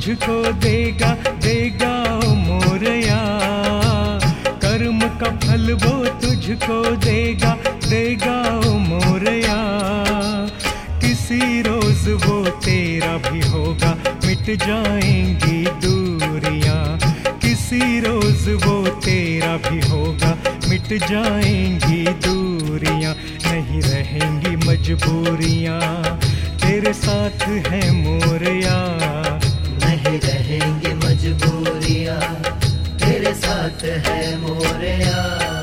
तुझको देगा देगा ओ मोरया। कर्म का फल वो तुझको देगा देगा ओ मोरया। किसी रोज वो तेरा भी होगा, मिट जाएंगी दूरियां। किसी रोज वो तेरा भी होगा, मिट जाएंगी दूरियां। नहीं रहेंगी मजबूरियां, तेरे साथ है मोरया। नहीं रहेंगी मजबूरियां, तेरे साथ है मोरया।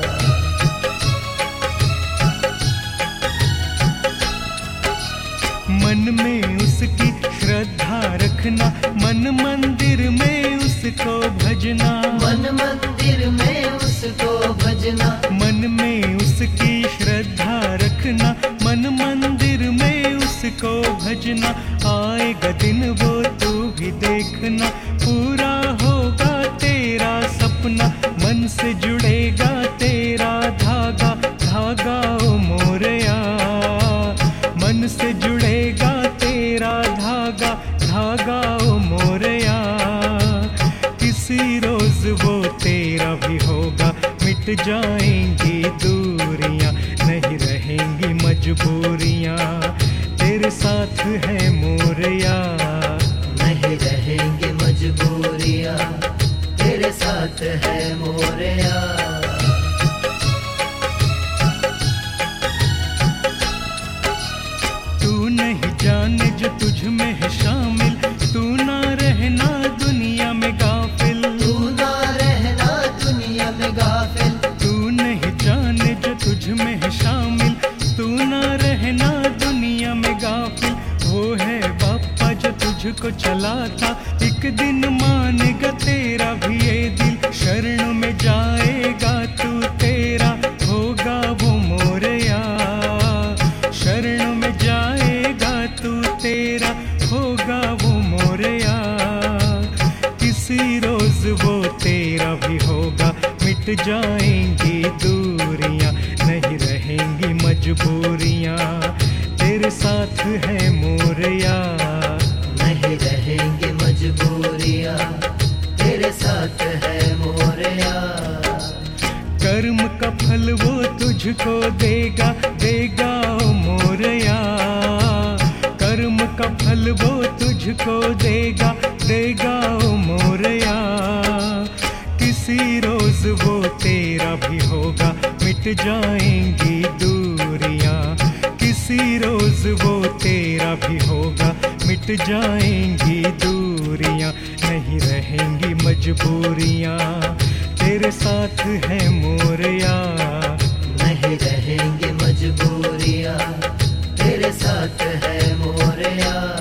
मन में उसकी श्रद्धा रखना, मन मंदिर में उसको भजना। मन मंदिर में उसको भजना। मन में उसकी श्रद्धा रखना, मन मंदिर में उसको भजना। आएगा दिन वो तू भी देखना, पूरा होगा तेरा सपना। मन से जुड़ेगा तेरा धागा धागा ओ मोरया। मन से जुड़ेगा तेरा धागा धागा ओ मोरया। किसी रोज वो तेरा भी होगा, मिट जाएंगी दूरियां। नहीं रहेंगी मजबूरियां, तेरे साथ है मोरया। नहीं रहेंगी मजबूरियां, तेरे साथ है मोरया। जाने जो तुझ में है शामिल, तू ना रहना दुनिया में गाफिल। तू ना रहना दुनिया में गाफिल। तू नहीं जाने जो तुझ में है शामिल, तू ना रहना दुनिया में गाफिल। वो है बापा जो तुझको चलाता, एक दिन मानेगा तेरा भी ये दिल। शरण में जाएगा तू, तेरा होगा वो मोरया। शरण में जाएगा तू, तेरा होगा वो मोरया। किसी रोज वो तेरा भी होगा, मिट जाएंगी दूरियां। नहीं रहेंगी मजबूरियां, तेरे साथ है मोरया। नहीं रहेंगी मजबूरियां, तेरे साथ है मोरया। कर्म का फल वो तुझको देगा देगा ओ मोरया। कर्म का फल वो तुझको देगा देगा ओ मोरया। किसी रोज वो तेरा भी होगा, मिट जाएंगी दूरियां। किसी रोज वो तेरा भी होगा, मिट जाएंगी दूरियां। नहीं रहेंगी मजबूरियां, तेरे साथ है मोरया। नहीं रहेंगी मजबूरियां, तेरे साथ है मोरया।